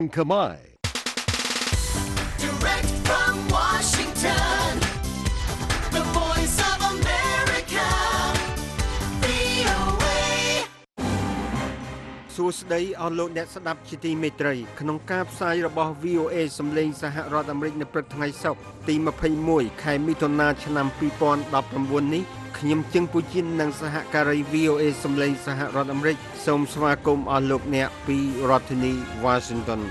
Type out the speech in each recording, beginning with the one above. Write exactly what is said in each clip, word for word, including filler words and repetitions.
Kamai. Direct from Washington, the voice of America, វី អូ เอសួស្តីអស់លោកអ្នកស្ដាប់ជាទីមេត្រីក្នុងការផ្សាយរបស់ វី អូ เอ សំឡេងសហរដ្ឋអាមេរិកនៅព្រឹកថ្ងៃសុក្រទីยี่สิบเอ็ดខែមិថុនាឆ្នាំยี่สิบสิบเก้าនេះខ្ញុំជឹងពូជីននិងសហការី វី អូ เอ សំឡេងសហរដ្ឋអាមេរិកសូមស្វាគមន៍អស់លោកអ្នកពីរដ្ឋធានី Washington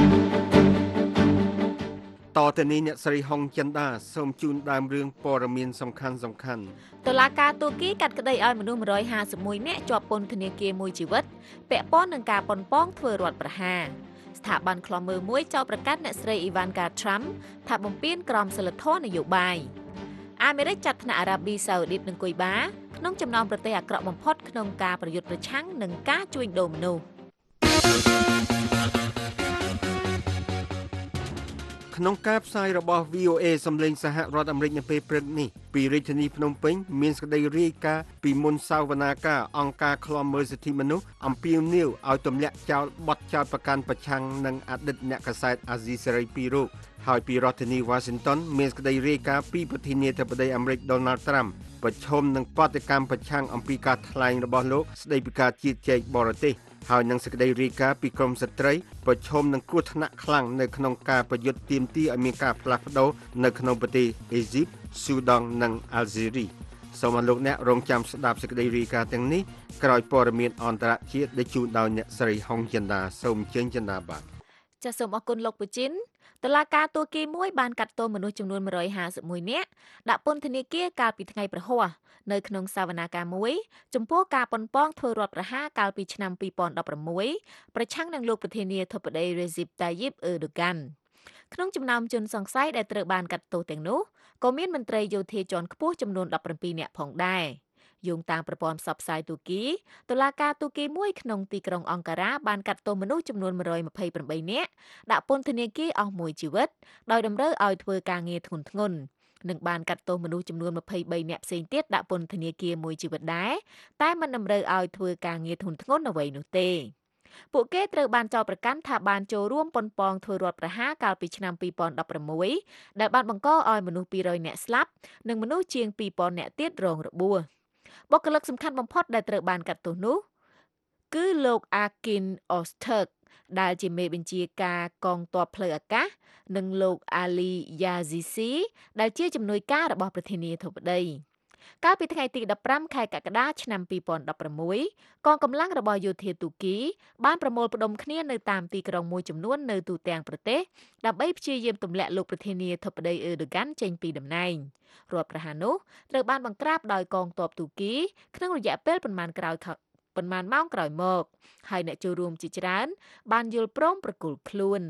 តទៅនេះអ្នកស្រីហុងចិន្តាសូមជូនដើមរឿងព័ត៌មានសំខាន់សំខាន់តុលាការទូគីកាត់ក្តីឲ្យមនុស្សone hundred fifty-oneនាក់ជាប់ពន្ធនាគារមួយជីវិតពាក់ព័ន្ធនឹងការប៉ុនប៉ងធ្វើរដ្ឋប្រហារស្ថាប័នឃ្លាំមើលមួយចោទប្រកាន់អ្នកស្រី Ivanka Trump ថាបំពានក្រមសីលធម៌នយោបាយអាមេរិកចាត់ថ្នាក់អារ៉ាប៊ីសាអូឌីតនិងគុយបាក្នុងចំណោមប្រទេសអាក្រក់បំផុតក្នុងការប្រយុទ្ធប្រឆាំងនឹងការជួញដូរមនុស្សក្នុងការផ្សាយរបស់ វី អូ เอ សំឡេងសហរដ្ឋអាមេរិកនៅពេលព្រឹកនេះពីរាជធានីភ្នំពេញមានសេចក្តីរាយការណ៍ពីមុនសវនាការអង្គការឃ្លាំមើលសិទ្ធិមនុស្សអំពាវនាវឲ្យទម្លាក់ចោលបទចោទប្រកាន់ប្រឆាំងនឹងអតីតអ្នកកាសែតអាស៊ីសេរីពីររូបហើយពីរដ្ឋធានី Washington មានសេចក្តីរាយការណ៍ពីប្រធានាធិបតីអាមេរិក Donald Trump ប្រឈមនឹងបដកម្មប្រឆាំងអំពីការថ្លែងរបស់លោកស្តីពីការជៀតចែកបរទេសហើយនឹងសេចក្តីរាយការណ៍ពីក្រមស្ត្រីប្រឈមនឹងគ្រោះថ្នាក់ខ្លាំងនៅក្នុងការប្រយុទ្ធទាមទារឲ្យមានការផ្លាស់ប្ដូរនៅក្នុងប្រទេសអេស៊ីបស៊ូដង់និងអាល់ហ្សេរីសូមអរលោកអ្នករងចាំស្ដាប់សេចក្តីរាយការណ៍ទាំងនេះក្រោយព័ត៌មានអន្តរជាតិដែលជូនដោយអ្នកស្រីហុងចិន្តាសូមអញ្ជើញចិន្តាបាទចាសសូមអរគុណលោកពូជីនតុលាការទូគីមួយបានកាត់ទោសមនុស្សចំនួនone hundred fifty-oneនាក់ដាក់ពន្ធនាគារកាលពីថ្ងៃព្រហស្បតិ៍នៅក្នុងសវនាការមួយចំពោះការប៉ុនប៉ងធ្វើរដ្ឋប្រហារកាលពីឆ្នាំtwo thousand sixteenប្រឆាំងនឹងលោកប្រធានាធិបតី Recep Tayyip Erdogan ក្នុងចំណោមជនសង្ស័យដែលត្រូវបានកាត់ទោសទាំងនោះក៏មានមន្ត្រីយោធាជាន់ខ្ពស់ចំនួនseventeenនាក់ផងដែរយោងតាមប្រព័ន្ធផ្សព្វផ្សាយទូគីតុលាការទូគីមួយក្នុងទីក្រុងអង្ការ៉ាបានកាត់ទោសមនុស្សចំនួនone hundred twenty-eightនាក់ដាក់ពន្ធនាគារអស់មួយជីវិតដោយតម្រូវឲ្យធ្វើការងារធ្ងន់ធ្ងរនិងបានកាត់ទោសមនុស្សចំនួនtwenty-threeនាក់ផ្សេងទៀតដាក់ពន្ធនាគារមួយជីវិតដែរតែមិនតម្រូវឲ្យធ្វើការងារធ្ងន់ធ្ងរអ្វីនោះទេពួកគេត្រូវបានចោទប្រកាន់ថាបានចូលរួមប៉ុនប៉ងធ្វើរដ្ឋប្រហារកាលពីឆ្នាំtwo thousand sixteenដែលបានបង្កឲ្យមនុស្សtwo hundredនាក់ស្លាប់និងមនុស្សជាងtwo thousandនាក់ទៀតរងរបួសបុគ្គលិកសំខាន់បំផុតដែលត្រូវបានកាត់ទោសនោះគឺលោក Akin Öztürk ដែលជាមេបញ្ជាការកងទ័ពផ្លូវអាកាសនិងលោក Ali Yazisi ដែលជាជំនួយការរបស់ប្រធានាធិបតីកាលពីថ្ងៃទីfifteenខែកក្កដាឆ្នាំtwo thousand sixteenកងកម្លាំងរបស់យោធាទូគីបានប្រមូលផ្ដុំគ្នានៅតាមទីក្រុងមួយចំនួននៅទូទាំងប្រទេសដើម្បីព្យាយាមទម្លាក់លោកប្រធានាធិបតី Erdogan ចេញពីតំណែងរដ្ឋប្រហារនោះត្រូវបានបង្ក្រាបដោយកងទ័ពទូគីក្នុងរយៈពេលប៉ុន្មានក្រោយប៉ុន្មានម៉ោងក្រោយមកហើយអ្នកចូលរួមជាច្រើនបានយល់ព្រមប្រគល់ខ្លួន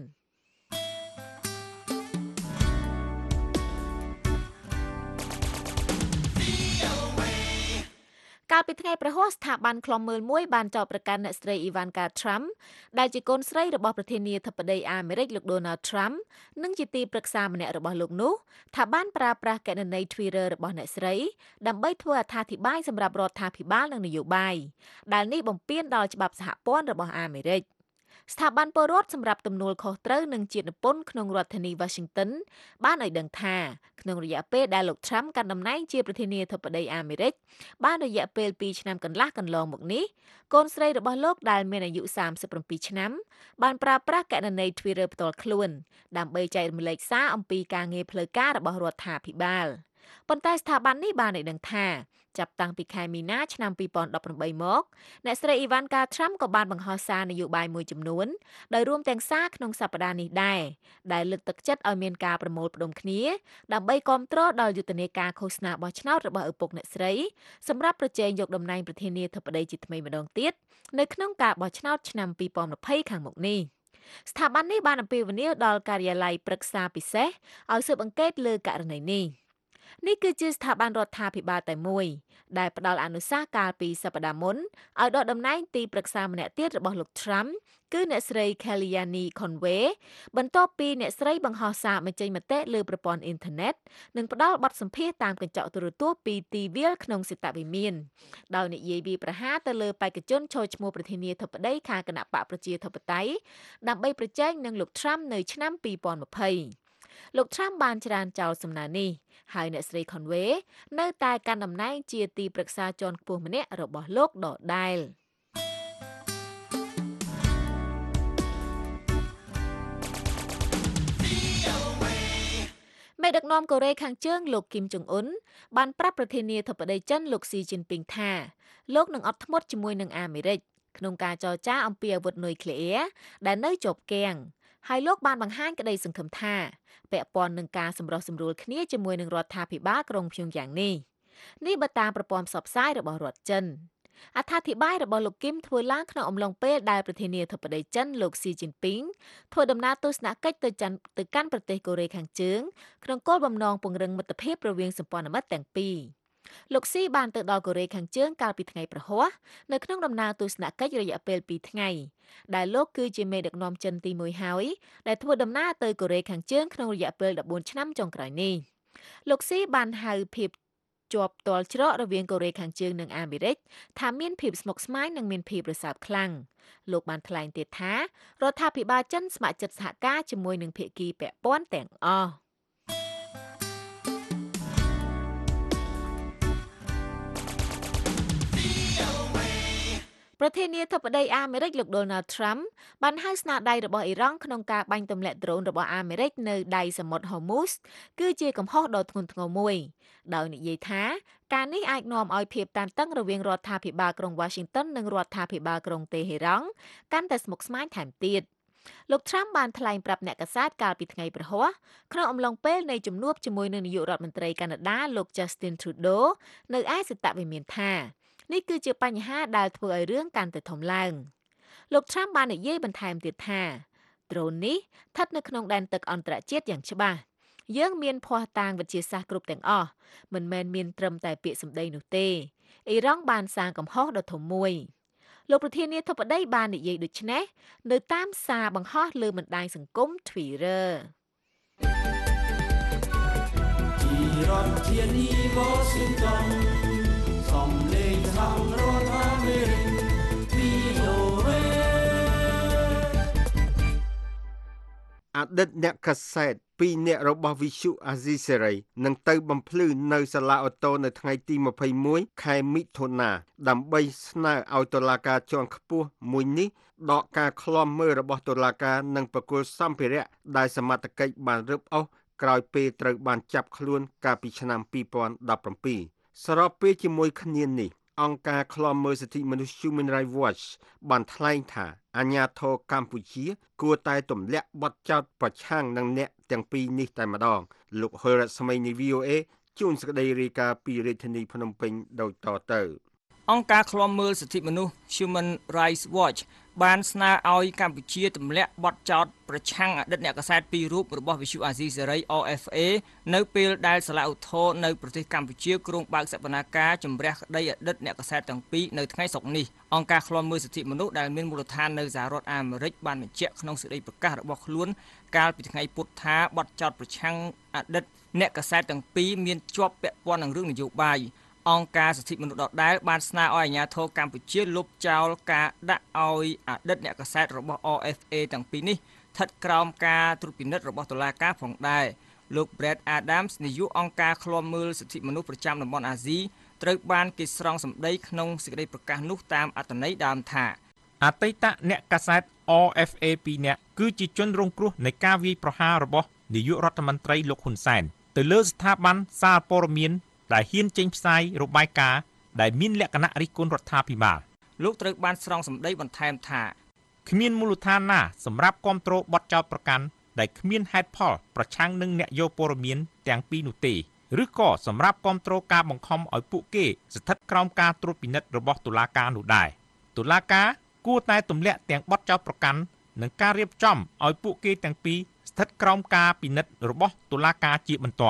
កាលពីថ្ងៃព្រហស្បតិ៍ស្ថាប័នឃ្លាំមើលមួយបានចោទប្រកាន់អ្នកស្រី Ivanka Trump ដែលជាកូនស្រីរបស់ប្រធានាធិបតីអាមេរិកលោក Donald Trump និងជាទីប្រឹក្សាម្នាក់របស់លោកនោះថាបានប្រើប្រាស់គណនី Twitter របស់អ្នកស្រីដើម្បីធ្វើអត្ថាធិប្បាយសម្រាប់រដ្ឋាភិបាលនិងនយោបាយដែលនេះបំពានដល់ច្បាប់សហព័ន្ធរបស់អាមេរិកស្ថាប័នពលរដ្ឋសម្រាប់ទំនួលខុសត្រូវនិងជាតិនិពន្ធក្នុងរដ្ឋធានី Washington បានឲ្យដឹងថាក្នុងរយៈពេលដែលលោក Trump កាន់តំណែងជាប្រធានាធិបតីអាមេរិកបានរយៈពេលtwoឆ្នាំកន្លះកន្លងមកនេះកូនស្រីរបស់លោកដែលមានអាយុthirty-sevenឆ្នាំបានប្រើប្រាស់គណនី Twitter ផ្ទាល់ខ្លួនដើម្បីចែករំលែកសារអំពីការងារផ្លូវការរបស់រដ្ឋាភិបាលប៉ុន្តែស្ថាប័ននេះបានឲ្យដឹងថាចាប់តាំងពីខែមីនាឆ្នាំtwo thousand eighteenមកអ្នកស្រី Ivanka Trump ក៏បានបង្ហោះសារនយោបាយមួយចំនួនដោយរួមទាំងសារក្នុងសប្តាហ៍នេះដែរដែលលើកទឹកចិត្តឲ្យមានការប្រមូលផ្ដុំគ្នាដើម្បីគាំទ្រដល់យុទ្ធនាការឃោសនាបោះឆ្នោតរបស់ឪពុកអ្នកស្រីសម្រាប់ប្រជែងយកតំណែងប្រធានាធិបតីជាថ្មីម្ដងទៀតនៅក្នុងការបោះឆ្នោតឆ្នាំtwo thousand twentyខាងមុខនេះស្ថាប័ននេះបានអំពាវនាវដល់ការិយាល័យប្រឹក្សាពិសេសឲ្យស៊ើបអង្កេតលើករណីនេះនេះគឺជាស្ថាប័នរដ្ឋាភិបាលតែមួយដែលផ្ដល់អនុសាសន៍កាលពីសប្តាហ៍មុនឲ្យដកតំណែងទីប្រឹក្សាម្នាក់ទៀតរបស់លោក Trump គឺអ្នកស្រី Kellyanne Conway បន្ទាប់ពីអ្នកស្រីបង្ហោះសារបញ្ចេញមតិលើប្រព័ន្ធអ៊ីនធឺណិតនិងផ្ដល់បទសម្ភាសន៍តាមកញ្ចក់ទូរទស្សន៍ពីទីវាលក្នុងសេតវិមានដោយនិយាយវាយប្រហារទៅលើបេក្ខជនចូលឈ្មោះប្រធានាធិបតីខាងគណៈបកប្រជាធិបតេយ្យដើម្បីប្រជែងនឹងលោក Trump នៅឆ្នាំពីរពាន់ម្ភៃលោក Trump បានច្រានចោលសំណើនេះហើយអ្នកស្រី Conway នៅតែកាន់តំណែងជាទីប្រឹក្សាជាន់ខ្ពស់ម្នាក់របស់លោកដដែលមេដឹកនាំកូរ៉េខាងជើងលោកគីមចុងអ៊ុនបានប្រាប់ប្រធានាធិបតីចិនលោកស៊ីជីនពីងថាលោកនឹងអត់ធ្មត់ជាមួយនឹងអាមេរិកក្នុងការចរចាអំពីអាវុធនុយក្លេអ៊ែរដែលនៅជាប់គាំងហើយលោកបានបង្ហាញក្តីសង្ឃឹមថាពាក់ព័ន្ធនឹងការសម្រុះសម្រួលគ្នាជាមួយនឹងរដ្ឋាភិបាលក្រុងព្យុងយ៉ាងនេះនេះបើតាមប្រព័ន្ធផ្សព្វផ្សាយរបស់រដ្ឋចិនអត្ថាធិប្បាយរបស់លោកគីមធ្វើឡើងក្នុងអំឡុងពេលដែលប្រធានាធិបតីចិនលោកស៊ីជីនពីងធ្វើដំណើរទស្សនកិច្ចទៅចិនទៅកាន់ប្រទេសកូរ៉េខាងជើងក្នុងគោលបំណងពង្រឹងមិត្តភាពរវាងសម្ព័ន្ធមិត្តទាំងពីរលោកស៊ីបានទៅដល់កូរ៉េខាងជើងកាលពីថ្ងៃប្រហ័សនៅក្នុងដំណើរទស្សនកិច្ចរយៈពេលពីរថ្ងៃដែលលោកគឺជាមេដឹកនាំចិនទីមួយហើយដែលធ្វើដំណើរទៅកូរ៉េខាងជើងក្នុងរយៈពេលដប់បួនឆ្នាំចុងក្រោយនេះលោកស៊ីបានហៅភាពជាប់ទាល់ច្រករវាងកូរ៉េខាងជើងនិងអាមេរិកថាមានភាពស្មុគស្មាញនិងមានភាពរសើបខ្លាំងលោកបានថ្លែងទៀតថារដ្ឋាភិបាលចិនស្ម័គ្រចិត្តសហការជាមួយនឹងភាគីពាក់ព័ន្ធទាំងអស់ប្រធានាធិបតីអាមេរិកលោក Donald Trump បានហៅស្នាដៃរបស់អ៊ីរ៉ង់ក្នុងការបាញ់ទម្លាក់ដ្រូនរបស់អាមេរិកនៅដៃសមុទ្រ Hormuz គឺជាកំហុសដ៏ធ្ងន់ធ្ងរមួយដោយនិយាយថាការនេះអាចនាំឲ្យភាពតានតឹងរវាងរដ្ឋាភិបាលក្រុង Washington និងរដ្ឋាភិបាលក្រុងតេហេរ៉ង់កាន់តែស្មុគស្មាញថែមទៀតលោក Trump បានថ្លែងប្រាប់អ្នកកាសែតកាលពីថ្ងៃប្រហ័សក្នុងអំឡុងពេលនៃជំនួបជាមួយនឹងនាយករដ្ឋមន្ត្រីកាណាដាលោក Justin Trudeau នៅឯសេតវិមានថានេះគឺជាបញ្ហាដែលធ្វើឲ្យរឿងកាន់តែធំឡើងលោក Trump បាននិយាយបន្ថែមទៀតថាដ្រូននេះស្ថិតនៅក្នុងដែនទឹកអន្តរជាតិយ៉ាងច្បាស់យើងមានភស្តុតាងវិទ្យាសាស្ត្រគ្រប់ទាំងអស់មិនមែនមានត្រឹមតែពាក្យសម្ដីនោះទេអ៊ីរ៉ង់បានសាងកំហុសដ៏ធំមួយលោកប្រធានាធិបតីបាននិយាយដូចនេះនៅតាមសារបង្ហោះលើបណ្ដាញសង្គម Twitter ទីរដ្ឋធានី Washington សំឡេងសហរដ្ឋអាមេរិក វី អូ เอអតីតអ្នកកាសែតពីរនាក់របស់វិទ្យុអាស៊ីសេរីនឹងទៅបំភ្លឺនៅសាលាអូតូនៅថ្ងៃទីម្ភៃមួយខែមិថុនាដើម្បីស្នើឲ្យតុលាការជាន់ខ្ពស់មួយនេះដកការឃ្លាំមើលរបស់តុលាការនិងបកគលសម្ភារៈដែលសមត្ថកិច្ចបានរឹបអូសក្រោយពេលត្រូវបានចាប់ខ្លួនកាលពីឆ្នាំពីរពាន់ដប់ប្រាំពីរស្របពេលជាមួយគ្នានេះអង្គការឃ្លាំមើលសិទ្ធិមនុស្ស Human Rights Watch បានថ្លែងថាអាជ្ញាធរកម្ពុជាគួរតែទម្លាក់បទចោទប្រឆាំងនឹងអ្នកទាំងពីរនេះតែម្ដងលោកហុលរស្មីនៃ វី អូ เอ ជួនសេចក្តីរាយការណ៍ពីរាជធានីភ្នំពេញដូចតទៅអង្គការឃ្លាំមើលសិទ្ធិមនុស្ស Human Rights Watch បានស្នើឲ្យកម្ពុជាទម្លាក់បទចោទប្រឆាំងអតីតអ្នកកាសែតពីររូបរបស់វិទ្យុអាស៊ីសេរី អូ អេហ្វ เอ នៅពេលដែលសាលាឧទ្ធរណ៍នៅប្រទេសកម្ពុជាគ្រោងបើកសវនាការជំរះក្តីអតីតអ្នកកាសែតទាំងពីរនៅថ្ងៃសុក្រនេះអង្គការឃ្លាំមើលសិទ្ធិមនុស្សដែលមានមូលដ្ឋាននៅសហរដ្ឋអាមេរិកបានបញ្ជាក់ក្នុងសេចក្តីប្រកាសរបស់ខ្លួនកាលពីថ្ងៃពុធថាបទចោទប្រឆាំងអតីតអ្នកកាសែតទាំងពីរមានជាប់ពាក់ព័ន្ធនឹងរឿងនយោបាយអង្គការសិទ្ធិមនុស្សដដែលបានស្នើឲ្យអាជ្ញាធរកម្ពុជាលុបចោលការដាក់ឲ្យអតីតអ្នកកាសែតរបស់ អូ អេហ្វ เอ ទាំងពីរនេះស្ថិតក្រោមការត្រួតពិនិត្យរបស់តុលាការផងដែរលោក Brett Adams នាយកអង្គការឃ្លាំមើលសិទ្ធិមនុស្សប្រចាំតំបន់អាស៊ីត្រូវបានគេស្រង់សម្ដីក្នុងសេចក្តីប្រកាសនោះតាមអត្ថន័យដើមថាអតីតអ្នកកាសែត អូ អេហ្វ เอ ពីរនាក់គឺជាជនរងគ្រោះនៃការវាយប្រហាររបស់នាយករដ្ឋមន្ត្រីលោកហ៊ុនសែនទៅលើស្ថាប័នសារព័ត៌មានដែលហ៊ានចេញផ្សាយរបាយការណ៍ដែលមានលក្ខណៈរិះគន់រដ្ឋាភិបាលលោកត្រូវបានស្រង់សម្ដីបន្ថែមថាគ្មានមូលដ្ឋានណាសម្រាប់គ្រប់គ្រងបទចោទប្រកាន់ដែលគ្មានហេតុផលប្រឆាំងនឹងអ្នកយកព័ត៌មានទាំងពីរនោះទេឬក៏សម្រាប់គ្រប់គ្រងការបង្ខំឲ្យពួកគេស្ថិតក្រោមការត្រួតពិនិត្យរបស់តុលាការនោះដែរតុលាការគួរតែទម្លាក់ទាំងបទចោទប្រកាន់និងការរៀបចំឲ្យពួកគេទាំងពីរស្ថិតក្រោមការពិនិត្យរបស់តុលាការជាបន្ទាន់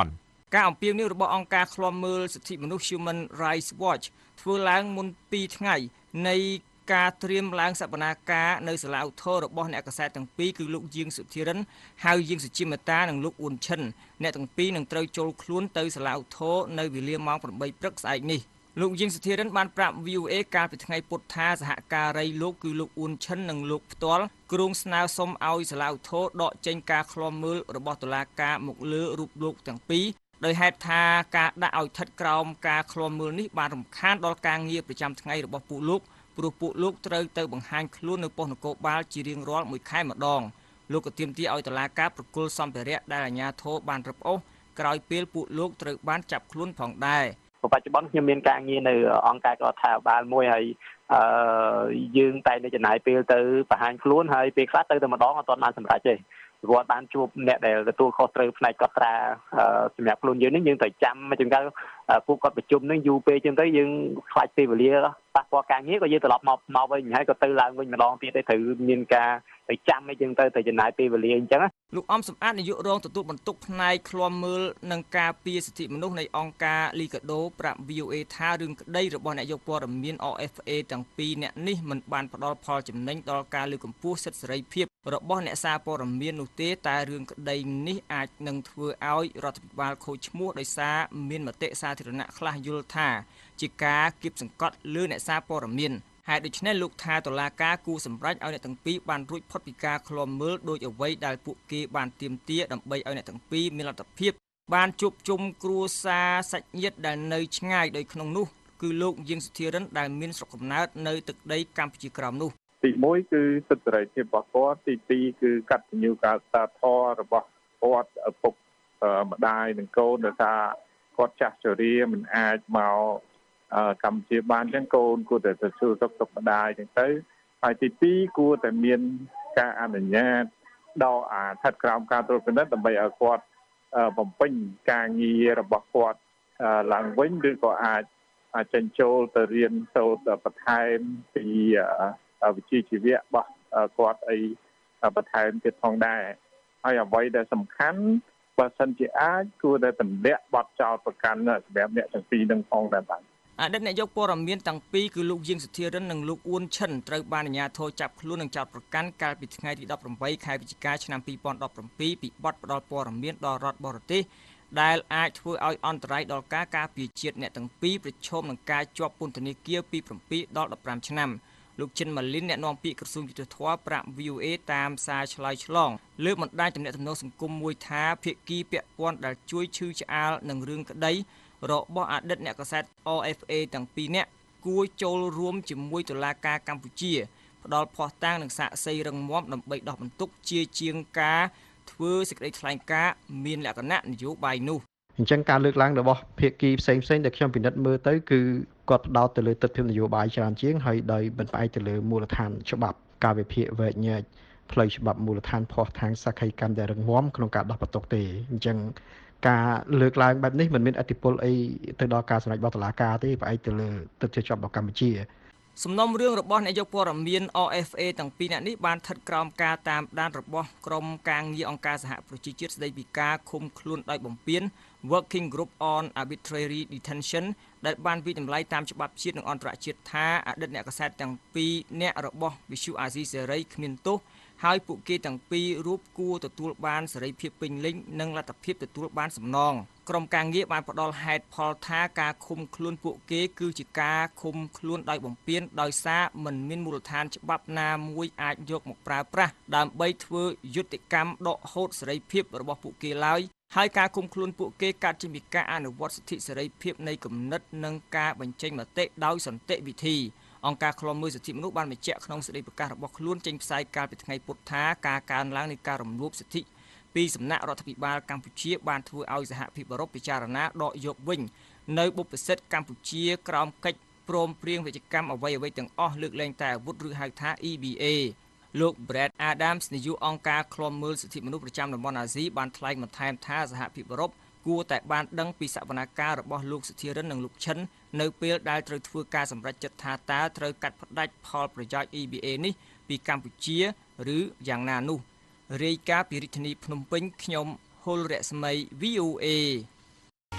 ការអំពាវនាវរបស់អង្គការឃ្លាំមើលសិទ្ធិមនុស្ស Human Rights Watch ធ្វើឡើងមុនពីរថ្ងៃនៃការត្រៀមឡើងសវនាការនៅសាលាឧទ្ធររបស់អ្នកកាសែតទាំងពីរគឺលោកយាងសុធិរិនហៅយាងសុជាមេតានិងលោកអ៊ុនឈិនអ្នកទាំងពីរនឹងត្រូវចូលខ្លួនទៅសាលាឧទ្ធរនៅវេលាម៉ោងប្រាំបីព្រឹកស្អែកនេះលោកយាងសុធិរិនបានប្រាប់ V O A កាលពីថ្ងៃពុធថាសហការីលោកគឺលោកអ៊ុនឈិននិងលោកផ្ទាល់គ្រងស្នើសុំឲ្យសាលាឧទ្ធរដកចេញការឃ្លាំមើលរបស់តុលាការមកលើរូបលោកទាំងពីរដោយហេតុថាការដាក់ឲ្យស្ថិតក្រោមការឃ្លាំមើលនេះបានរំខានដល់ការងារប្រចាំថ្ងៃរបស់ពួកលោកព្រោះពួកលោកត្រូវទៅបង្ហាញខ្លួននៅប៉ុស្តិ៍នគរបាលជារៀងរាល់មួយខែម្ដងលោកក៏ទាមទារឲ្យតុលាការប្រគល់សម្ភារៈដែលអាជ្ញាធរបានរឹបអូសក្រោយពេលពួកលោកត្រូវបានចាប់ខ្លួនផងដែរបច្ចុប្បន្នខ្ញុំមានការងារនៅអង្គការរដ្ឋាភិបាលមួយហើយអឺយើងតែនៅចំណាយពេលទៅបង្ហាញខ្លួនហើយពេលខ្លះទៅតែម្ដងអត់ទាន់បានសម្រេចទេព្រោះបានជួបអ្នកដែលទទួលខុសត្រូវផ្នែកកត់ត្រាសម្រាប់ខ្លួនយើងនេះយើងត្រូវចាំមកចង្កៅពួកគាត់ប្រជុំនេះយូរពេកជាងទៅយើងខ្លាចពេលវេលាប៉ះពាល់ការងារក៏យើងត្រឡប់មកមកវិញហើយក៏ទៅឡើងវិញម្ដងទៀតទៅត្រូវមានការទៅចាំអីចឹងទៅទៅចំណាយពេលវេលាអញ្ចឹងលោកអំសំអាតនាយករងទទួលបន្ទុកផ្នែកឃ្លាំមើលនិងការពារសិទ្ធិមនុស្សនៃអង្គការ Liga do ប្រាប់ V O A ថារឿងក្តីរបស់អ្នកយកព័ត៌មាន O F A ទាំងពីរអ្នកនេះមិនបានផ្ដល់ផលចំណេញដល់ការលើកកម្ពស់សិទ្ធិសេរីភាពរបស់អ្នកសារព័ត៌មាននោះទេតែរឿងក្តីនេះអាចនឹងធ្វើឲ្យរដ្ឋាភិបាលខូចឈ្មោះដោយសារមានមតិសាធារណៈខ្លះយល់ថាជាការគៀបសង្កត់លើអ្នកសារព័ត៌មានហើយដូច្នេះលោកថាតុលាការគូសម្រេចឲ្យអ្នកទាំងពីរបានរួចផុតពីការឃ្លាំមើលដោយអ្វីដែលពួកគេបានទាមទារដើម្បីឲ្យអ្នកទាំងពីរមានលទ្ធភាពបានជួបជុំគ្រួសារសាច់ញាតិដែលនៅឆ្ងាយដោយក្នុងនោះគឺលោកយាងសុធិរិនដែលមានស្រុកកំណើតនៅទឹកដីកម្ពុជាក្រោមនោះទីមួយគឺសិទ្ធិសេរីភាពរបស់គាត់ទីពីរគឺកតញ្ញូកតធម៌របស់គាត់ឪពុកម្ដាយនិងកូនដែលថាគាត់ចាស់ជរាមិនអាចមកកម្ពុជាបានចឹងកូនគួរតែទទួលទុកទុកម្ដាយចឹងទៅហើយទីពីរគួរតែមានការអនុញ្ញាតដល់អាស្ថិតក្រោមការត្រួតពិនិត្យដើម្បីឲ្យគាត់បំពេញការងាររបស់គាត់ឡើងវិញឬក៏អាចអាចចេញចូលទៅរៀនសូត្របន្ថែមពីវិជ្ជាជីវៈរបស់គាត់អីបន្ថែមទៀតផងដែរហើយអ្វីដែលសំខាន់បើសិនជាអាចគួរតែទម្លាក់បទចោទប្រកាន់សម្រាប់អ្នកទាំងពីរនឹងផងដែរបាទអតីតនាយកព័ត៌មានទាំងពីរគឺលោកយាងសុធិរិននិងលោកអ៊ុនឈិនត្រូវបានអាជ្ញាធរចាប់ខ្លួននិងចោទប្រកាន់កាលពីថ្ងៃទីដប់ប្រាំបីខែវិច្ឆិកាឆ្នាំពីរពាន់ដប់ប្រាំពីរពីបទផ្ដល់ព័ត៌មានដល់រដ្ឋបរទេសដែលអាចធ្វើឲ្យអន្តរាយដល់ការការពារជាតិអ្នកទាំងពីរប្រឈមនឹងការជាប់ពន្ធនាគារពីប្រាំពីរដល់ដប់ប្រាំឆ្នាំលោកចិនម៉ាលីនអ្នកនាំពាក្យក្រសួងយុទ្ធភ័ពប្រាប់ V O A តាមសារឆ្លើយឆ្លងលើបណ្ដាញទំនាក់ទំនងសង្គមមួយថាភាគីពាក់ព័ន្ធដែលជួយឈឺឆ្អាលនឹងរឿងក្តីរបស់អតីតអ្នកកាសែត O F A ទាំងពីរនាក់គួរចូលរួមជាមួយតុលាការកម្ពុជាផ្ដល់ភស្តុតាងនិងសាក្សីរឹងមាំដើម្បីដោះបន្ទុកជាជាងការធ្វើសេចក្តីថ្លែងការណ៍មានលក្ខណៈនយោបាយនោះអញ្ចឹងការលើកឡើងរបស់ភាគីផ្សេងផ្សេងដែលខ្ញុំពិនិត្យមើលទៅគឺគាត់ផ្ដោតទៅលើទិដ្ឋភាពនយោបាយច្រើនជាងហើយដោយមិនផ្អែកទៅលើមូលដ្ឋានច្បាប់ការវិភាគវែកញែកផ្លូវច្បាប់មូលដ្ឋានភស្តុតាងសក្ខីកម្មដែលរឹងមាំក្នុងការដោះបន្ទុកទេអញ្ចឹងការលើកឡើងបែបនេះមិនមានឥទ្ធិពលអីទៅដល់ការសម្រេចរបស់តុលាការទេផ្អែកទៅលើទិដ្ឋភាពច្បាប់របស់កម្ពុជាសំណុំរឿងរបស់នាយកព័ត៌មាន O F A ទាំងពីរនាក់នេះបានស្ថិតក្រោមការតាមដានរបស់ក្រុមការងារអង្គការសហប្រជាជាតិស្តីពីការឃុំខ្លួនដោយបំពាន Working Group on Arbitrary Detention ដែលបានវិតម្លៃតាមច្បាប់ជាតិនិងអន្តរជាតិថាអតីតអ្នកកាសែតទាំងពីរនាក់របស់វិទ្យុអាស៊ីសេរីគ្មានទោសហើយពួកគេទាំងពីររូបគួរទទួលបានសេរីភាពពេញលេញនិងលទ្ធភាពទទួលបានសំណងក្រុមការងារបានផ្ដល់ហេតុផលថាការឃុំខ្លួនពួកគេគឺជាការឃុំខ្លួនដោយបំពានដោយសារមិនមានមូលដ្ឋានច្បាប់ណាមួយអាចយកមកប្រើប្រាស់ដើម្បីធ្វើយុត្តិកម្មដកហូតសេរីភាពរបស់ពួកគេឡើយហើយការឃុំខ្លួនពួកគេកើតចេញពីការអនុវត្តសិទ្ធិសេរីភាពនៃគំនិតនិងការបញ្ចេញមតិដោយសន្តិវិធីអង្គការឃ្លាំមើលសិទ្ធិមនុស្សបានបញ្ជាក់ក្នុងសេចក្តីប្រកាសរបស់ខ្លួនចេញផ្សាយកាលពីថ្ងៃពុធថាការកើនឡើងនៃការរំលោភសិទ្ធិពីសំណាក់រដ្ឋាភិបាលកម្ពុជាបានធ្វើឲ្យសហភាពអឺរ៉ុបពិចារណាដកយកវិញនៅបុព្វសិទ្ធិកម្ពុជាក្រោមកិច្ចព្រមព្រៀងវិជ្ជកម្មអ្វីៗទាំងអស់លើកលែងតែអាវុធឬហៅថា E B A លោក Brad Adams នាយកអង្គការឃ្លាំមើលសិទ្ធិមនុស្សប្រចាំតំបន់អាស៊ីបានថ្លែងបន្ថែមថាសហភាពអឺរ៉ុបគួរតែបានដឹងពីសវនកម្មរបស់លោកសុធិរិននិងលោកឈិននៅពេលដែលត្រូវធ្វើការសម្រេចចិត្តថាតើត្រូវកាត់ផ្តាច់ផលប្រយោជន៍ E B A នេះពីកម្ពុជាឬយ៉ាងណានោះរាយការណ៍ពីរាជធានីភ្នំពេញខ្ញុំហុលរស្មី V O A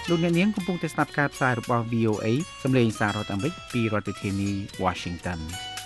លោកអ្នកនាងកំពុងតែស្ដាប់ការផ្សាយរបស់ វី អូ เอ សំឡេងសាររដ្ឋអាមេរិកពីរដ្ឋធានី Washington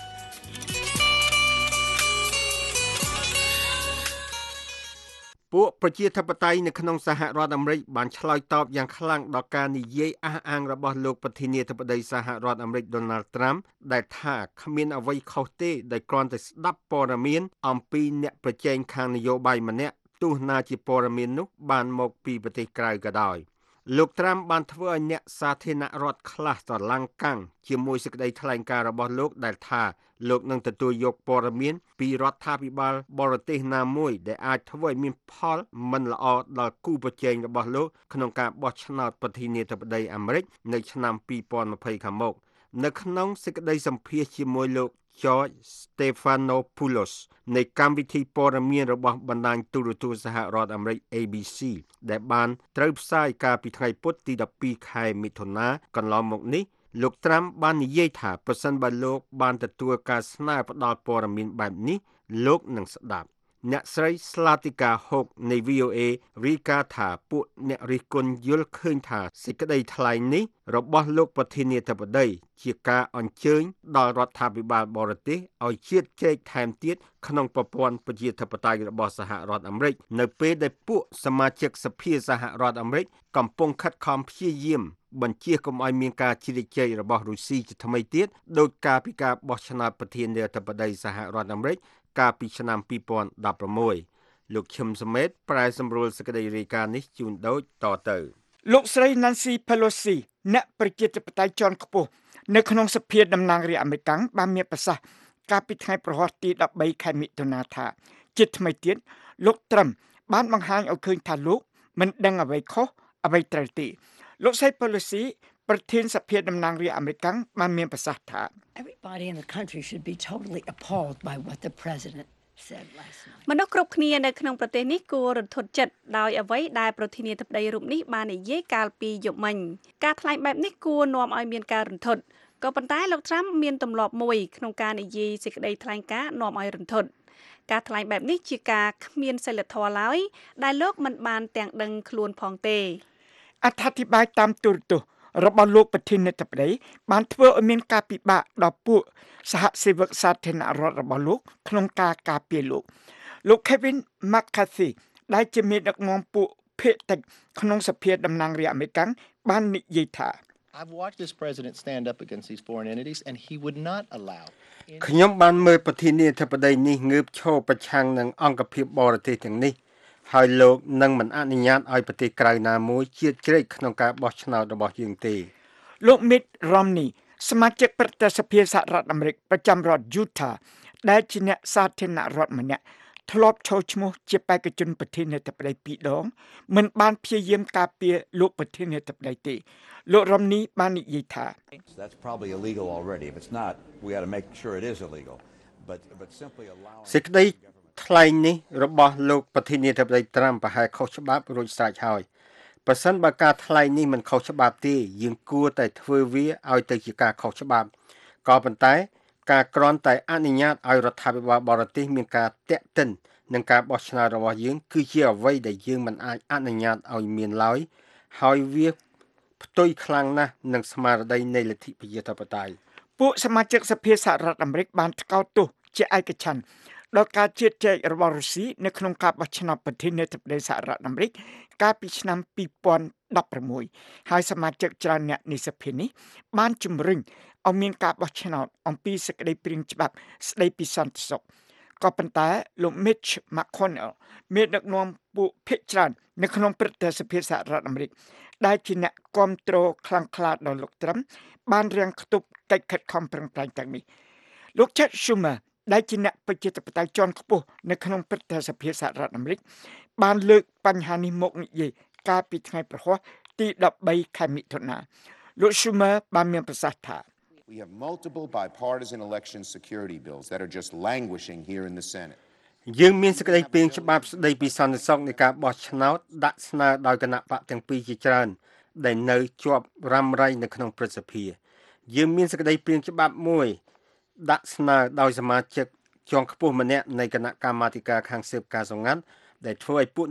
ពួកប្រជាធិបតេយ្យនៅក្នុងសហរដ្ឋអាមេរិកបានឆ្លើយតបយ៉ាងខ្លាំងដល់ការនិយាយអះអាងរបស់លោកប្រធានាធិបតីសហរដ្ឋអាមេរិក Donald Trump ដែលថាគ្មានអ្វីខុសទេដែលគ្រាន់តែស្ដាប់ព័ត៌មានអំពីអ្នកប្រជែងខាងនយោបាយម្នាក់ទោះណាជាព័ត៌មាននោះបានមកពីប្រទេសក្រៅក៏ដោយលោក Trump បានធ្វើឲ្យអ្នកសាធារណរដ្ឋខ្លះស្រឡាំងកាំងជាមួយសេចក្តីថ្លែងការណ៍របស់លោកដែលថាលោកនឹងទទួលយកព័ត៌មានពីរដ្ឋាភិបាលបរទេសណាមួយដែលអាចធ្វើឲ្យមានផលមិនល្អដល់គូប្រជែងរបស់លោកក្នុងការបោះឆ្នោតប្រធានាធិបតីអាមេរិកនៅឆ្នាំពីរពាន់ម្ភៃខាងមុខនៅក្នុងសេចក្តីសម្ភាសន៍ជាមួយលោក George Stephanopoulos នៃកម្មវិធីព័ត៌មានរបស់បណ្ដាញទូរទស្សន៍សហរដ្ឋអាមេរិក A B C ដែលបានត្រូវផ្សាយកាលពីថ្ងៃពុធទីដប់ពីរខែមិថុនាកន្លងមកនេះលោក Trump បាននិយាយថាប្រសិនបើលោកបានទទួលការស្នើផ្ដល់ព័ត៌មានបែបនេះលោកនឹងស្ដាប់អ្នកស្រី Slatika Hoke នៃ វី អូ เอ រាយការណ៍ថាពួកអ្នករិះគន់យល់ឃើញថាសេចក្តីថ្លែងនេះរបស់លោកប្រធានាធិបតីជាការអញ្ជើញដល់រដ្ឋាភិបាលបរទេសឲ្យជៀតជែកថែមទៀតក្នុងប្រព័ន្ធប្រជាធិបតេយ្យរបស់សហរដ្ឋអាមេរិកនៅពេលដែលពួកសមាជិកសភាសហរដ្ឋអាមេរិកកំពុងខិតខំព្យាយាមបញ្ជាកុំឲ្យមានការជ្រៀតជ្រែករបស់រុស្ស៊ីជាថ្មីទៀតដោយការពីការបោះឆ្នោតប្រធានាធិបតីសហរដ្ឋអាមេរិកកាលពីឆ្នាំពីរពាន់ដប់ប្រាំមួយលោកឈឹមសមេតប្រែសម្រួលសេចក្តីរាយការណ៍នេះជូនដូចតទៅលោកស្រី Nancy Pelosi អ្នកប្រជាធិបតេយ្យជាន់ខ្ពស់នៅក្នុងសភាតំណាងរាស្ត្រអាមេរិកបានមានប្រសាសន៍កាលពីថ្ងៃប្រហ័សទីដប់បីខែមិថុនាថាជាថ្មីទៀតលោក Trump បានបង្ហាញឲ្យឃើញថាលោកមិនដឹងអ្វីខុសអ្វីត្រូវទេលោកស្រី Pelosi ប្រធានសភាតំណាងរាស្ត្រអាមេរិកបានមានប្រសាសន៍ថា Everybody in the country should be totally appalled by what the president said last night. មនុស្សគ្រប់គ្នានៅក្នុងប្រទេសនេះគួររន្ធត់ចិត្តដោយអ្វីដែលប្រធានាធិបតីរូបនេះបាននិយាយកាលពីយប់មិញការថ្លែងបែបនេះគួរនាំឲ្យមានការរន្ធត់ក៏ប៉ុន្តែលោក Trump មានទម្លាប់មួយក្នុងការនិយាយសេចក្តីថ្លែងការណ៍នាំឲ្យរន្ធត់ការថ្លែងបែបនេះជាការគ្មានសីលធម៌ឡើយដែលលោកមិនបានទាំងដឹងខ្លួនផងទេអត្ថាធិប្បាយតាមទូរទស្សន៍របស់លោកប្រធានាធិបតីបានធ្វើឲ្យមានការពិបាកដល់ពួកសហសេវកសាធារណរដ្ឋរបស់លោកក្នុងការការពារលោកលោក Kevin McCarthy ដែលជាមេដឹកនាំពួកភាគតិចក្នុងសភាតំណាងរាស្ត្រអាមេរិកបាននិយាយថា I've watched this president stand up against these foreign entities and he would not allow ខ្ញុំបានមើលប្រធានាធិបតីនេះងើបឈរប្រឆាំងនឹងអង្គភាពបរទេសទាំងនេះហើយលោកនឹងមិនអនុញ្ញាតឲ្យប្រទេសក្រៅណាមួយជៀតជ្រែកក្នុងការបោះឆ្នោតរបស់យើងទេលោក Mitt Romney សមាជិកប្រតិសភាសហរដ្ឋអាមេរិកប្រចាំរដ្ឋ Utah ដែលជាអ្នកសាធារណរដ្ឋម្នាក់ធ្លាប់ចូលឈ្មោះជាបេក្ខជនប្រធានាធិបតីពីរដងមិនបានព្យាយាមការពារលោកប្រធានាធិបតីទេលោក Romney បាននិយាយថា That's probably illegal already. If it's not, we got to make sure it is illegal. But but simply allow សេចក្តីថ្លែងនេះរបស់លោកប្រធានាធិបតីត្រាំប្រហែលខុសច្បាប់រួចស្រេចហើយប្រសិនបើការថ្លែងនេះមិនខុសច្បាប់ទេយើងគួរតែធ្វើវាឲ្យទៅជាការខុសច្បាប់ក៏ប៉ុន្តែការគ្រាន់តែអនុញ្ញាតឲ្យរដ្ឋាភិបាលបរទេសមានការតាក់ទិននឹងការបោះឆ្នោតរបស់យើងគឺជាអ្វីដែលយើងមិនអាចអនុញ្ញាតឲ្យមានឡើយហើយវាផ្ទុយខ្លាំងណាស់នឹងស្មារតីនៃលទ្ធិប្រជាធិបតេយ្យពួកសមាជិកសភាសហរដ្ឋអាមេរិកបានថ្កោលទោសជាឯកច្ឆន្ទដល់ការជៀតចែករបស់រុស្ស៊ីនៅក្នុងការបោះឆ្នោតប្រធានាធិបតីសហរដ្ឋអាមេរិកកាលពីឆ្នាំពីរពាន់ដប់ប្រាំមួយហើយសមាជិកច្រើនអ្នកនៃសភានេះបានជំរុញឲ្យមានការបោះឆ្នោតអំពីសេចក្តីព្រាងច្បាប់ស្តីពីសន្តិសុខក៏ប៉ុន្តែលោក Mitch McConnell មានដឹកនាំពួកភាគច្រើននៅក្នុងព្រឹទ្ធសភាសហរដ្ឋអាមេរិកដែលជាអ្នកគ្រប់គ្រងខ្លាំងក្លាដល់លោក Trump បានរាំងខ្ទប់កិច្ចខិតខំប្រឹងប្រែងទាំងនេះលោក Chuck Schumer ដែលជាអ្នកប្រជាធិបតេយ្យជាន់ខ្ពស់នៅក្នុងព្រឹទ្ធសភាសហរដ្ឋអាមេរិកបានលើកបញ្ហានេះមកនិយាយកាលពីថ្ងៃប្រហ័សទីដប់បីខែមិថុនាលោក Schumer បានមានប្រសាសន៍ថា We have multiple bipartisan election security bills that are just languishing here in the Senate. យើងមានសេចក្តីព្រាងច្បាប់ស្តីពីសន្តិសុខនៃការបោះឆ្នោតដាក់ស្នើដោយគណៈបកទាំងពីរជាច្រើនដែលនៅជាប់រ៉ាំរ៉ៃនៅក្នុងព្រឹទ្ធសភាយើងមានសេចក្តីព្រាងច្បាប់មួយដាក់ស្នើដោយសមាជិកជាន់ខ្ពស់ម្នាក់នៃគណៈកម្មាធិការខាងស៊ើបការសម្ងាត់ដែលធ្វើឲ្យពួកអ្នក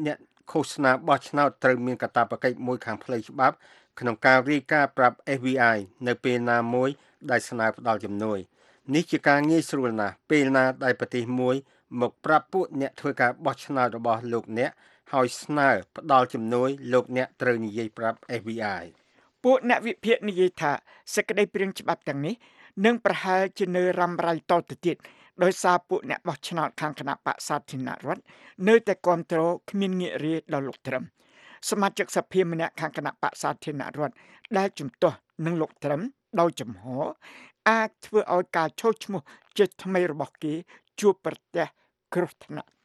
ឃោសនាបោះឆ្នោតត្រូវមានកាតព្វកិច្ចមួយខាងផ្លូវច្បាប់ក្នុងការរាយការណ៍ប្រាប់ F B I នៅពេលណាមួយដែលស្នើផ្ដល់ជំនួយនេះជាការងាយស្រួលណាស់ពេលណាដែលប្រទេសមួយមកប្រាប់ពួកអ្នកធ្វើការបោះឆ្នោតរបស់លោកអ្នកហើយស្នើផ្ដល់ជំនួយលោកអ្នកត្រូវនិយាយប្រាប់ F B I ពួកអ្នកវិភាគនិយាយថាសេចក្តីព្រាងច្បាប់ទាំងនេះនឹងប្រហែលជានៅរ៉ាំរ៉ៃតទៅទៀតដោយសារពួកអ្នកបោះឆ្នោតខាងគណៈបក្សសាធារណរដ្ឋនៅតែគ្រប់គ្រងគ្មានងាករាយដល់លោកត្រឹមសមាជិកសភាម្នាក់ខាងគណៈបក្សសាធារណរដ្ឋដែលជំទាស់នឹងលោកត្រឹមដោយចំហអាចធ្វើឲ្យការឈោះឈ្មោះជាថ្មីរបស់គេជួបប្រទះគ្រោះថ្នាក់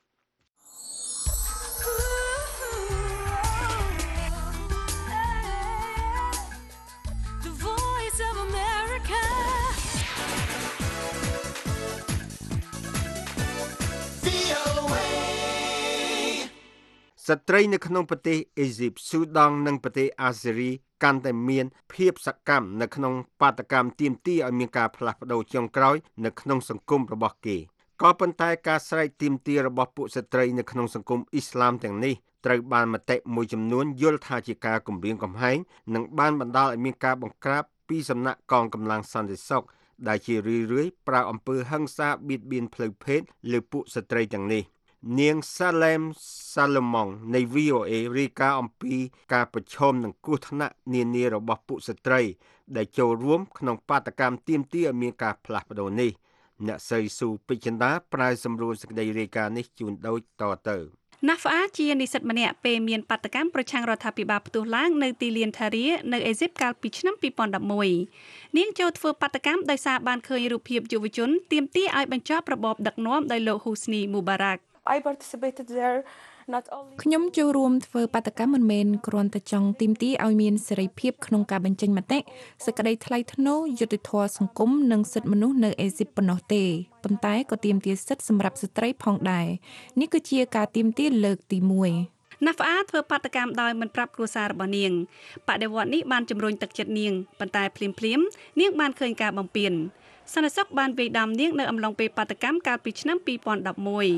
ស្ត្រីនៅក្នុងប្រទេសអេស៊ីបស៊ូដង់និងប្រទេសអាសេរីកាន់តែមានភាពសកម្មនៅក្នុងបាតកម្មទាមទារឲ្យមានការផ្លាស់ប្ដូរចុងក្រោយនៅក្នុងសង្គមរបស់គេក៏ប៉ុន្តែការស្រែកទាមទាររបស់ពួកស្ត្រីនៅក្នុងសង្គមអ៊ីស្លាមទាំងនេះត្រូវបានមតិមួយចំនួនយល់ថាជាការគំរាមកំហែងនិងបានបណ្ដាលឲ្យមានការបង្ក្រាបពីសំណាក់កងកម្លាំងសន្តិសុខដែលជារឿយៗប្រើអំពើហិង្សាបៀតបៀនផ្លូវភេទលើពួកស្ត្រីទាំងនេះនាង Salem Salomon នៃ V O A រាយការណ៍អំពីការប្រឈមនឹងគ្រោះថ្នាក់នានារបស់ពួកស្ត្រីដែលចូលរួមក្នុងបាតកម្មទាមទារឲ្យមានការផ្លាស់ប្ដូរនេះអ្នកស្រីស៊ូពេជ្ជន្តាប្រាយសម្រួលសេចក្តីរាយការណ៍នេះជូនដូចតទៅណាហ្វអាជានិស្សិតម្នាក់ពេលមានបាតកម្មប្រឆាំងរដ្ឋាភិបាលផ្ទុះឡើងនៅទីលានថារីនៅអេស៊ីបកាលពីឆ្នាំពីរពាន់ដប់មួយនាងចូលធ្វើបាតកម្មដោយសារបានឃើញរូបភាពយុវជនទាមទារឲ្យបញ្ចប់របបដឹកនាំដោយលោក Hosni Mubarak I participated there not only ខ្ញុំចូលរួមធ្វើបាតកម្មមិនមែនគ្រាន់តែចង់ទាមទារឲ្យមានសេរីភាពក្នុងការបញ្ចេញមតិសេចក្តីថ្លៃថ្នូរយុត្តិធម៌សង្គមនិងសិទ្ធិមនុស្សនៅអេស៊ីបប៉ុណ្ណោះទេប៉ុន្តែក៏ទាមទារសិទ្ធិសម្រាប់ស្ត្រីផងដែរនេះគឺជាការទាមទារលើកទីមួយណាហ្វអាធ្វើបាតកម្មដោយមិនប្រាប់គ្រួសាររបស់នាងបដិវត្តនេះបានជំរុញទឹកចិត្តនាងប៉ុន្តែភ្លាមភ្លាមនាងបានឃើញការបំពានសន្តិសុខបានវាយដំនាងនៅអំឡុងពេលបាតកម្មកាលពីឆ្នាំពីរពាន់ដប់មួយ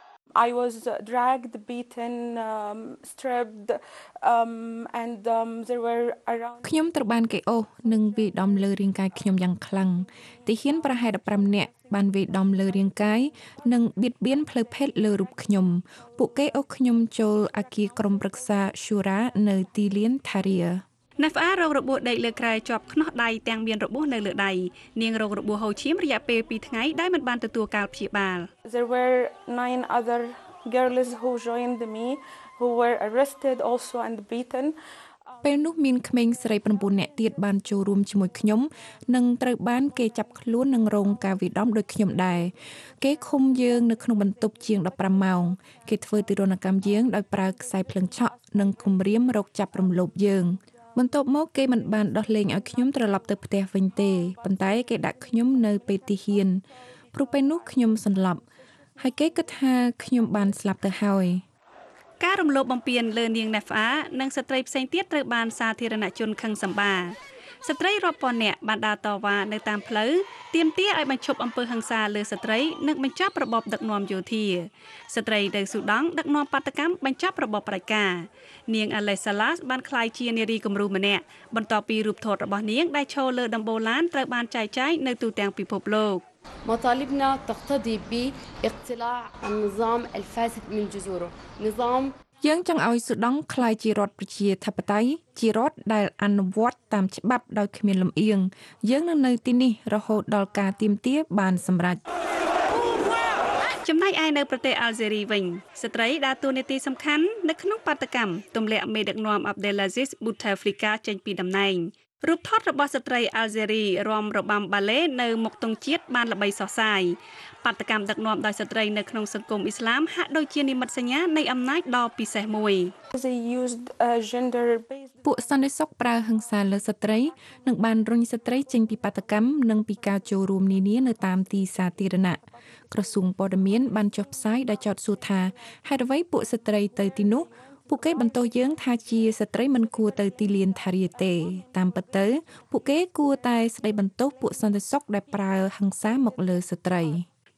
I was dragged, beaten, um, stripped, um, and um, there were around ខ្ញុំត្រូវបានគេអូសនិងវាយដំលើរាងកាយខ្ញុំយ៉ាងខ្លាំងទាហានប្រហែលដប់ប្រាំនាក់បានវាយដំលើរាងកាយនិងបៀតបៀនផ្លូវភេទលើរូបខ្ញុំពួកគេអូសខ្ញុំចូលអគារក្រុមប្រឹក្សា Shura នៅទីលាន Tahrir ណាហ្វអារងរបួសដេកលើក្រែជាប់ខ្នោះដៃទាំងមានរបួសនៅលើដៃនាងរងរបួសហូរឈាមរយៈពេលពីរថ្ងៃដែលមិនបានទទួលការព្យាបាល There were nine other girls who joined me who were arrested also and beaten ពេលនោះមានក្មេងស្រីប្រាំបួននាក់ទៀតបានចូលរួមជាមួយខ្ញុំនិងត្រូវបានគេចាប់ខ្លួននិងរងការវាយដំដូចខ្ញុំដែរគេឃុំយើងនៅក្នុងបន្ទប់ជាងដប់ប្រាំម៉ោងគេធ្វើទារុណកម្មយើងដោយប្រើខ្សែភ្លើងឆក់និងគំរាមរកចាប់រំលោភយើងបន្ទាប់មកគេមិនបានដោះលែងឲ្យខ្ញុំត្រឡប់ទៅផ្ទះវិញទេប៉ុន្តែគេដាក់ខ្ញុំនៅពេទ្យទាហានព្រោះពេលនោះខ្ញុំសន្លប់ហើយគេគិតថាខ្ញុំបានស្លាប់ទៅហើយការរំលោភបំពានលើនាងណាហ្វអានិងស្ត្រីផ្សេងទៀតត្រូវបានសាធារណជនខឹងសម្បាស្ត្រីរាប់ពាន់នាក់បានដើរតវ៉ានៅតាមផ្លូវទាមទារឲ្យបញ្ឈប់អំពើហិង្សាលើស្ត្រីនិងបញ្ចប់របបដឹកនាំយោធាស្ត្រីនៅស៊ូដង់ដឹកនាំបាតកម្មបញ្ចប់របបផ្ដាច់ការនាង Ales Salas បានក្លាយជានារីគំរូម្នាក់បន្ទាប់ពីរូបថតរបស់នាងដែលឈរលើដំបូលឡានត្រូវបានចែកចាយនៅទូទាំងពិភពលោក مطالبنا تقتضي باقتلاع النظام الفاسد من جذوره نظام យើងចង់ឲ្យស៊ូដង់ក្លាយជារដ្ឋប្រជាធិបតេយ្យជារដ្ឋដែលអនុវត្តតាមច្បាប់ដោយគ្មានលំអៀងយើងនឹងនៅទីនេះរហូតដល់ការទាមទារបានសម្រេចចំណែកឯនៅប្រទេសអាល់ហ្សេរីវិញស្ត្រីដើរតួនាទីសំខាន់នៅក្នុងបាតកម្មទម្លាក់មេដឹកនាំ Abdelaziz Bouteflika ចេញពីតំណែងរូបថតរបស់ស្ត្រីអាល់ហ្សេរីរាំរបាំបាឡេនៅមុខទង់ជាតិបានល្បីសុសសាយបាតកម្មដឹកនាំដោយស្ត្រីនៅក្នុងសង្គមអ៊ីស្លាមហាក់ដូចជានិមិត្តសញ្ញានៃអំណាចដ៏ពិសេសមួយ They used a gender based ពួកសន្តិសុខប្រើហិង្សាលើស្ត្រីនិងបានរុញស្ត្រីចេញពីបាតកម្មនិងពីការចូលរួមនានានៅតាមទីសាធារណៈក្រសួងព័ត៌មានបានចុះផ្សាយដោយចោទសួរថាហេតុអ្វីពួកស្ត្រីទៅទីនោះពួកគេបន្ទោសយើងថាជាស្ត្រីមិនគួរទៅទីលានថារីទេតាមពិតទៅពួកគេគួរតែស្ដីបន្ទោសពួកសន្តិសុខដែលប្រើហិង្សាមកលើស្ត្រី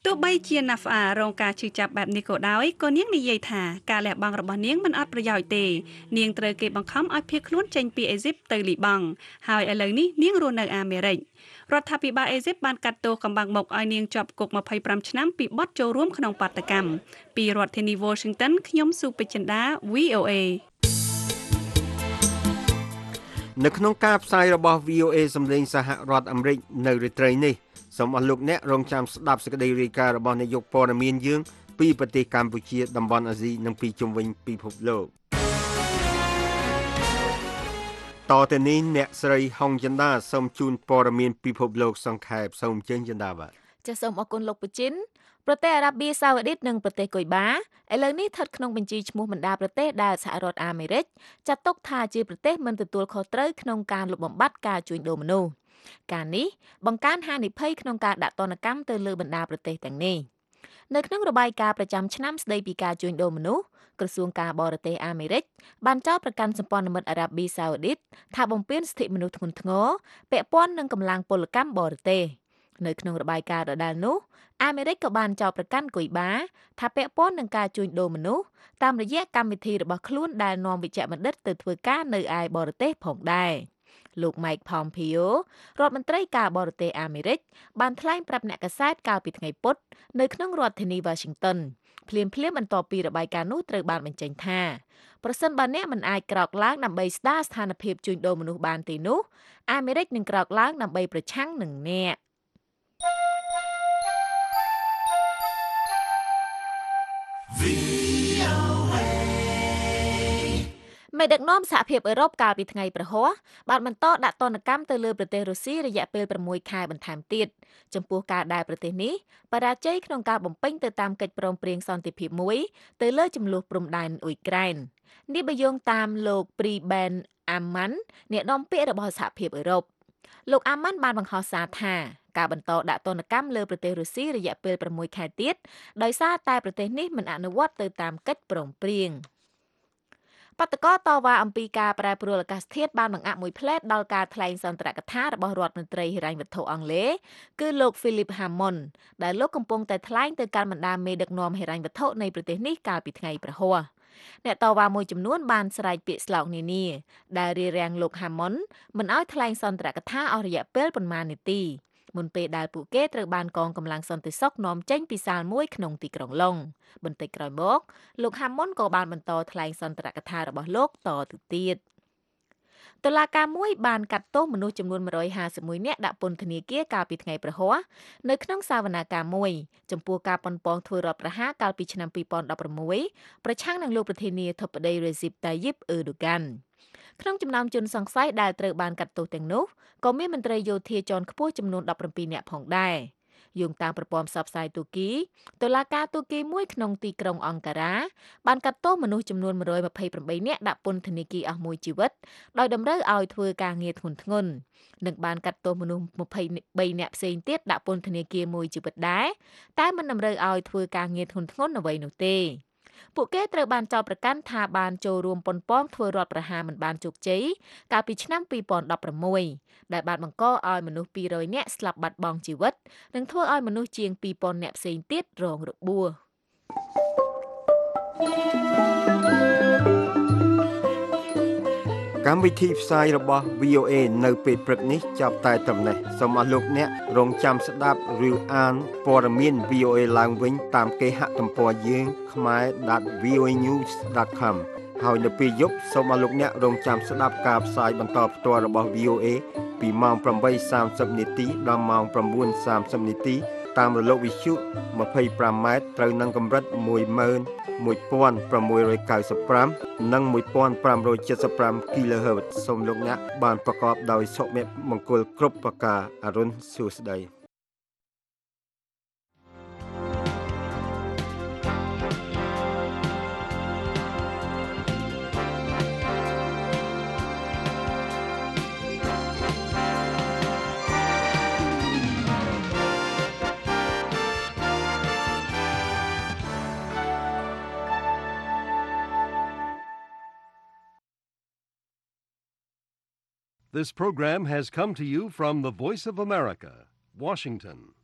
ទោះបីជាណាហ្វអារងការឈឺចាប់បែបនេះក៏ដោយក៏នាងនិយាយថាការលះបង់របស់នាងមិនអត់ប្រយោជន៍ទេនាងត្រូវគេបង្ខំឲ្យភៀសខ្លួនចេញពីអេស៊ីបទៅលីបង់ហើយឥឡូវនេះនាងរស់នៅអាមេរិករដ្ឋាភិបាលអេស៊ីបបានកាត់ទោសកំបាំងមុខឲ្យនាងជាប់គុកម្ភៃប្រាំឆ្នាំពីបទចូលរួមក្នុងបាតកម្មពីរដ្ឋធានី Washington ខ្ញុំសុពេជ្ជន្តា វី អូ អេនៅក្នុងការផ្សាយរបស់ វី អូ អេ សម្លេងសហរដ្ឋអាមេរិកនៅរាត្រីនេះសូមអស់លោកអ្នករងចាំស្ដាប់សេចក្តីរាយការណ៍របស់នាយកព័ត៌មានយើងពីប្រទេសកម្ពុជាតំបន់អាស៊ីនិងពីជុំវិញពិភពលោកតទៅនេះអ្នកស្រីហុងចិន្តាសូមជូនព័ត៌មានពិភពលោកសង្ខេបសូមអញ្ជើញចិន្តាបាទចាសសូមអរគុណលោកពជិនប្រទេសអារ៉ាប៊ីសាអូឌីតនិងប្រទេសកុយបាឥឡូវនេះស្ថិតក្នុងបញ្ជីឈ្មោះបណ្ដាប្រទេសដែលសហរដ្ឋអាមេរិកចាត់ទុកថាជាប្រទេសមិនទទួលខុសត្រូវក្នុងការលុបបំបាត់ការជួញដូរមនុស្សការនេះបង្កើនហានិភ័យក្នុងការដាក់ទណ្ឌកម្មទៅលើបណ្ដាប្រទេសទាំងនេះនៅក្នុងរបាយការណ៍ប្រចាំឆ្នាំស្ដីពីការជួញដូរមនុស្សក្រសួងការបរទេសអាមេរិកបានចោទប្រកាន់សម្ព័ន្ធមិត្តអារ៉ាប៊ីសាអូឌីតថាបំពានសិទ្ធិមនុស្សធ្ងន់ធ្ងរពាក់ព័ន្ធនឹងកម្លាំងពលកម្មបរទេសនៅក្នុងរបាយការណ៍ដដែលនោះអាមេរិកក៏បានចោទប្រកាន់កុយបាថាពាក់ព័ន្ធនឹងការជួញដូរមនុស្សតាមរយៈកម្មវិធីរបស់ខ្លួនដែលនាំវិជ្ជបណ្ឌិតទៅធ្វើការនៅឯបរទេសផងដែរលោក Mike Pompeo រដ្ឋមន្ត្រីការបរទេសអាមេរិកបានថ្លែងប្រាប់អ្នកកាសែតកាលពីថ្ងៃពុធនៅក្នុងរដ្ឋធានី Washington ភ្លាមៗបន្ទាប់ពីរបាយការណ៍នោះត្រូវបានបញ្ចេញថាប្រសិនបើអ្នកមិនអាចក្រោកឡើងដើម្បីស្ដារស្ថានភាពជួញដូរមនុស្សបានទេនោះអាមេរិកនឹងក្រោកឡើងដើម្បីប្រឆាំងនឹងអ្នកមេដឹកនាំសហភាពអឺរ៉ុបកាលពីថ្ងៃប្រហ័សបានបន្តដាក់ទណ្ឌកម្មទៅលើប្រទេសរុស្ស៊ីរយៈពេលប្រាំមួយខែបន្ថែមទៀតចំពោះការដែលប្រទេសនេះបរាជ័យក្នុងការបំពេញទៅតាមកិច្ចព្រមព្រៀងសន្តិភាពមួយទៅលើចំនួនព្រំដែនអ៊ុយក្រែននេះបើយោងតាមលោក Preben Ammann អ្នកនាំពាក្យរបស់សហភាពអឺរ៉ុបលោក Ammann បានបង្ហោះសារថាការបន្តដាក់ទណ្ឌកម្មលើប្រទេសរុស្ស៊ីរយៈពេលប្រាំមួយខែទៀតដោយសារតែប្រទេសនេះមិនអនុវត្តទៅតាមកិច្ចព្រមព្រៀងបដកតវ៉ាអំពីការប្រែប្រួលអាកាសធាតុបានបង្អាក់មួយផ្លែតដល់ការថ្លែងសន្ទរកថារបស់រដ្ឋមន្ត្រីហិរញ្ញវត្ថុអង់គ្លេសគឺលោក Philip Hammond ដែលលោកកំពុងតែថ្លែងទៅកាន់បណ្ដាមេដឹកនាំហិរញ្ញវត្ថុនៃប្រទេសនេះកាលពីថ្ងៃប្រហ័សអ្នកតវ៉ាមួយចំនួនបានស្រែកពាក្យស្លោកនានាដែលរារាំងលោក Hammond មិនឲ្យថ្លែងសន្ទរកថាអស់រយៈពេលប៉ុន្មាននាទីមុនពេលដែលពួកគេត្រូវបានកងកម្លាំងសន្តិសុខនាំចេញពីសាលមួយក្នុងទីក្រុងឡុងបន្តិចក្រោយមកលោក Hammond ក៏បានបន្តថ្លែងសន្ទរកថារបស់លោកតទៅទៀតតុលាការមួយបានកាត់ទោសមនុស្សចំនួនមួយរយហាសិបមួយនាក់ដាក់ពន្ធនាគារកាលពីថ្ងៃប្រហ័សនៅក្នុងសវនាការមួយចំពោះការប៉ុនប៉ងធ្វើរដ្ឋប្រហារកាលពីឆ្នាំពីរពាន់ដប់ប្រាំមួយប្រឆាំងនឹងលោកប្រធានាធិបតី Recep Tayyip Erdoganក្នុងចំណោមជនសង្ស័យដែលត្រូវបានកាត់ទោសទាំងនោះក៏មានមន្ត្រីយោធាជាន់ខ្ពស់ចំនួនដប់ប្រាំពីរនាក់ផងដែរយោងតាមប្រព័ន្ធផ្សព្វផ្សាយទូគីតុលាការទូគីមួយក្នុងទីក្រុងអង្ការ៉ាបានកាត់ទោសមនុស្សចំនួនមួយរយម្ភៃប្រាំបីនាក់ដាក់ពន្ធនាគារអស់មួយជីវិតដោយតម្រូវឲ្យធ្វើការងារធ្ងន់ធ្ងរនិងបានកាត់ទោសមនុស្សម្ភៃបីនាក់ផ្សេងទៀតដាក់ពន្ធនាគារមួយជីវិតដែរតែមិនតម្រូវឲ្យធ្វើការងារធ្ងន់ធ្ងរអ្វីនោះទេពួកគេត្រូវបានចោទប្រកាន់ថាបានចូលរួមប៉ុនប៉ងធ្វើរដ្ឋប្រហារមិនបានជោគជ័យកាលពីឆ្នាំពីរពាន់ដប់ប្រាំមួយដែលបានបង្កឲ្យមនុស្សពីររយនាក់ស្លាប់បាត់បង់ជីវិតនិងធ្វើឲ្យមនុស្សជាងពីរពាន់នាក់ផ្សេងទៀតរងរបួសកម្មវិធីផ្សាយរបស់ វី អូ អេ នៅពេលព្រឹកនេះចាប់តែត្រឹមនេះសូមអស់លោកអ្នករងចាំស្ដាប់ឬអានព័ត៌មាន វី អូ អេ ឡើងវិញតាមគេហទំព័រយើង khmae dot v o a news dot com ហើយនៅពេលយប់សូមអស់លោកអ្នករងចាំស្ដាប់ការផ្សាយបន្តផ្ទាល់របស់ វី អូ អេ ពីម៉ោងប្រាំបីសាមសិបនាទីដល់ម៉ោងប្រាំបួនសាមសិបនាទីតាមរលកវិទ្យុម្ភៃប្រាំម៉ែត្រត្រូវនឹងកម្រិតមួយម៉ឺនមួយពាន់ប្រាំមួយរយកៅសិបប្រាំនិងមួយពាន់ប្រាំរយចិតសិបប្រាំ kHz សូមលោកអ្នកបានប្រកបដោយសុភមង្គលគ្រប់ប្រការអរុនសួស្តី This program has come to you from the Voice of America, Washington.